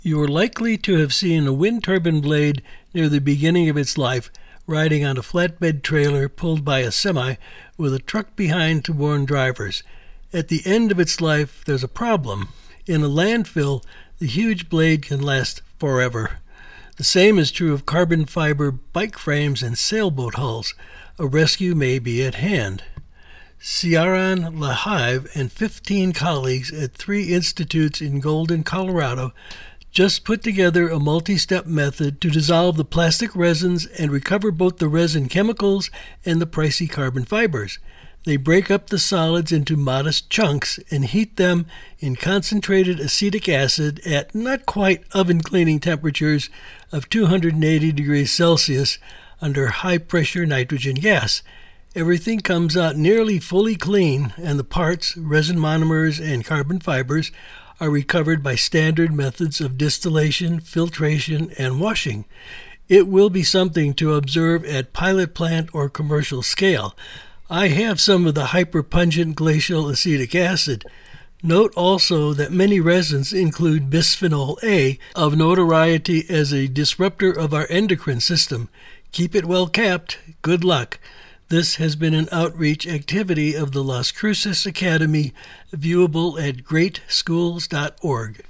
You are likely to have seen a wind turbine blade near the beginning of its life, riding on a flatbed trailer pulled by a semi with a truck behind to warn drivers. At the end of its life, there's a problem. In a landfill, the huge blade can last forever. The same is true of carbon fiber bike frames and sailboat hulls. A rescue may be at hand. Ciaran Lahive and 15 colleagues at 3 institutes in Golden, Colorado, just put together a multi-step method to dissolve the plastic resins and recover both the resin chemicals and the pricey carbon fibers. They break up the solids into modest chunks and heat them in concentrated acetic acid at not quite oven-cleaning temperatures of 280 degrees Celsius under high-pressure nitrogen gas. Everything comes out nearly fully clean, and the parts, resin monomers and carbon fibers, are recovered by standard methods of distillation, filtration, and washing. It will be something to observe at pilot plant or commercial scale. I have some of the hyperpungent glacial acetic acid. Note also that many resins include bisphenol A, of notoriety as a disruptor of our endocrine system. Keep it well capped. Good luck. This has been an outreach activity of the Las Cruces Academy, viewable at greatschools.org.